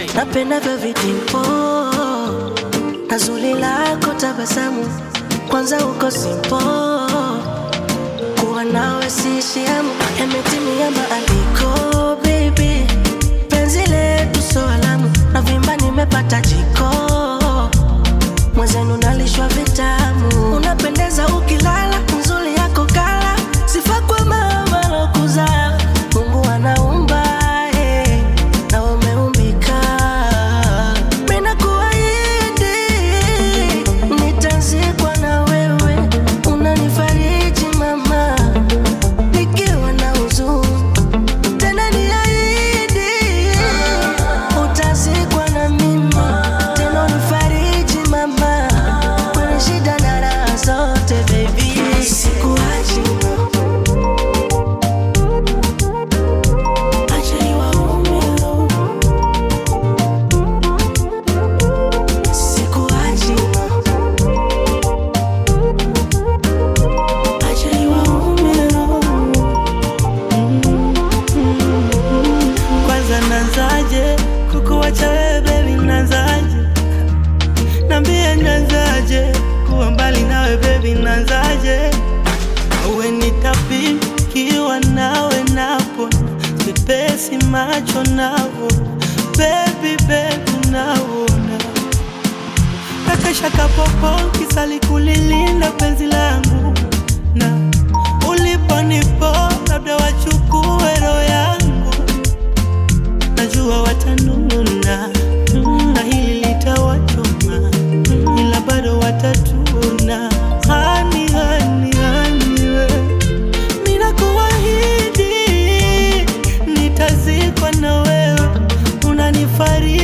napenda vya vitimpo na zuri lako tabasamu, kwanza uko simpo, kuwa nawe siishi hamu, yametimia maandiko baby, penzi letu so alamu, na vimba nimepata jiko, mwenzenu nalishwa vitamu, unapendeza ukilala, nzuri yako kala, sifa kwa mama lokuzaa, Mungu anaumba na umeumbika, mina kuahidi nitazikwa na wewe, unanifariji mama nikiwa na huzuni, tena niahidi utazikwa na mimi, tena unifariji mama kwenye shida na raha zote baby, sikuachi kukuacha wewe baby, nazaje? Nambie nazaje? Kuwa mbali nawe baby, nazaje? Awe nitapikiwa nawe napo, sipesi macho navo baby baby naona, nakesha kapopo kisali kulilinda penzi langu, na uliponipo labda wachukue roho yangu, najua watanuna na hili litawachoma, ila bado watatuna. Hani hani hani we, mina kuahidi nitazikwa na wewe, unanifariji